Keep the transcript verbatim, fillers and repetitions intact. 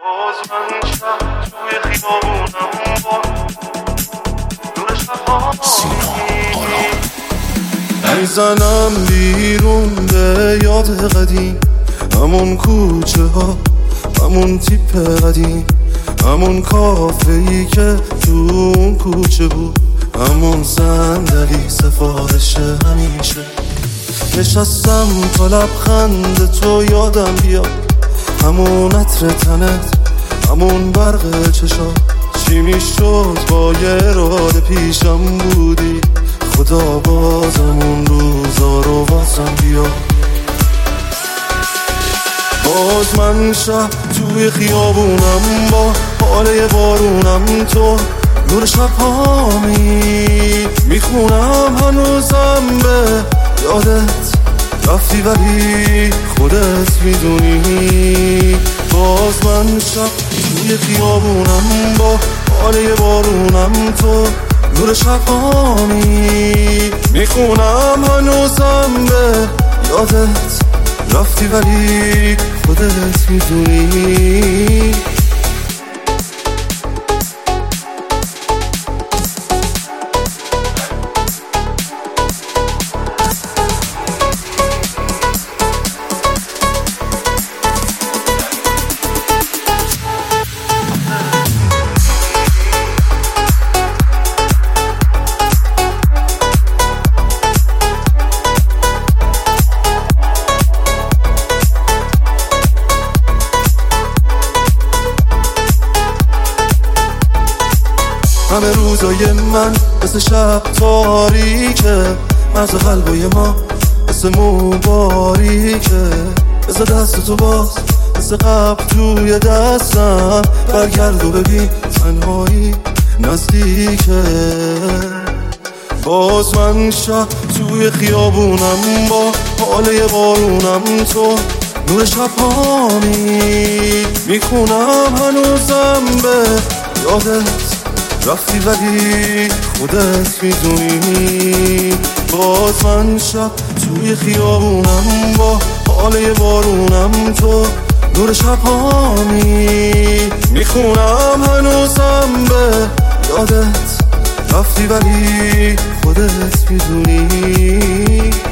باز من شب توی خیابونم با دور شب‌هایی میزنم بیرون به یاد قدیم، همون کوچه ها، همون تیپ قدیم، همون کافه‌ای که تو اون کوچه بود، همون صندلی سفارش همیشه. نشستم تا لبخند تو یادم بیاد، همون عطر تنت، همون برق چشات. چی میشد با یه اراده پیشم بودی، خدا بازم اون روزا رو واسم بیاد. باز من شب توی خیابونم با حاله بارونم، تو نور شب‌هامی میخونم هنوزم به یادت رفتی ولی خودت میدونی. باز من شب توی خیابونم با حاله بارونم، تو نور شب‌هامی میخونم هنوزم به یادت رفتی ولی خودت میدونی. همه روزای من مثل شب تاریکه، مرز قلبای ما مثل مباریکه. بذار دست تو باز مثل قبل توی دستم، برگرد و ببین تنهایی نزدیکه. باز من شب توی خیابونم با حاله بارونم، تو نور شب‌هامی میخونم هنوزم به یادت رفتی ولی خودت میدونی. باز من شب توی خیابونم با حاله بارونم، تو نور شب‌هامی میخونم هنوزم به یادت رفتی ولی خودت میدونی.